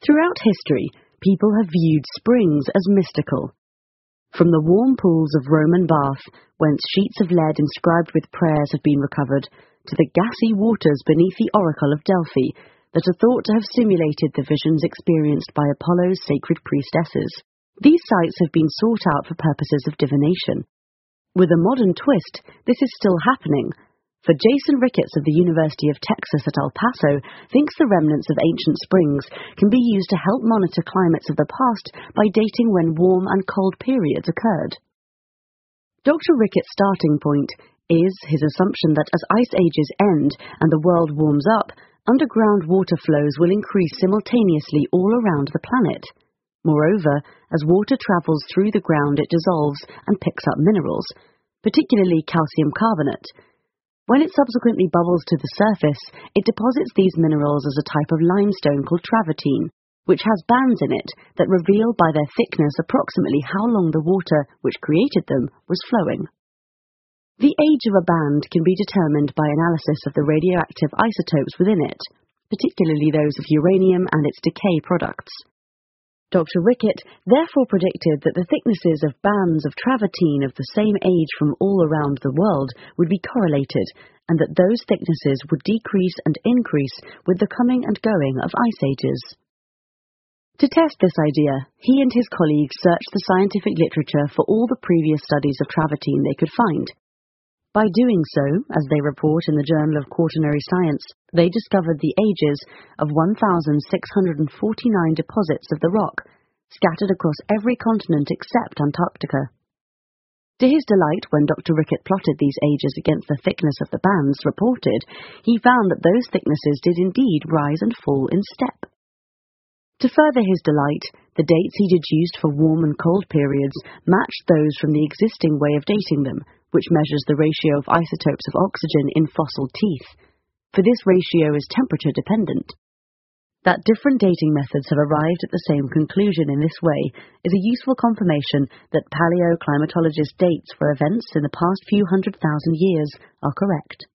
Throughout history, people have viewed springs as mystical. From the warm pools of Roman Bath, whence sheets of lead inscribed with prayers have been recovered, to the gassy waters beneath the Oracle of Delphi that are thought to have simulated the visions experienced by Apollo's sacred priestesses. These sites have been sought out for purposes of divination. With a modern twist, this is still happening, for Jason Ricketts of the University of Texas at El Paso thinks the remnants of ancient springs can be used to help monitor climates of the past by dating when warm and cold periods occurred. Dr. Ricketts' starting point is his assumption that as ice ages end and the world warms up, underground water flows will increase simultaneously all around the planet. Moreover, as water travels through the ground, it dissolves and picks up minerals, particularly calcium carbonate. When it subsequently bubbles to the surface, it deposits these minerals as a type of limestone called travertine, which has bands in it that reveal by their thickness approximately how long the water which created them was flowing. The age of a band can be determined by analysis of the radioactive isotopes within it, particularly those of uranium and its decay products. Dr. Rickett therefore predicted that the thicknesses of bands of travertine of the same age from all around the world would be correlated, and that those thicknesses would decrease and increase with the coming and going of ice ages. To test this idea, he and his colleagues searched the scientific literature for all the previous studies of travertine they could find. By doing so, as they report in the Journal of Quaternary Science, they discovered the ages of 1,649 deposits of the rock, scattered across every continent except Antarctica. To his delight, when Dr. Rickett plotted these ages against the thickness of the bands reported, he found that those thicknesses did indeed rise and fall in step. To further his delight, the dates he deduced for warm and cold periods matched those from the existing way of dating them, which measures the ratio of isotopes of oxygen in fossil teeth, for this ratio is temperature dependent. That different dating methods have arrived at the same conclusion in this way is a useful confirmation that paleoclimatologist dates for events in the past few 100,000 years are correct.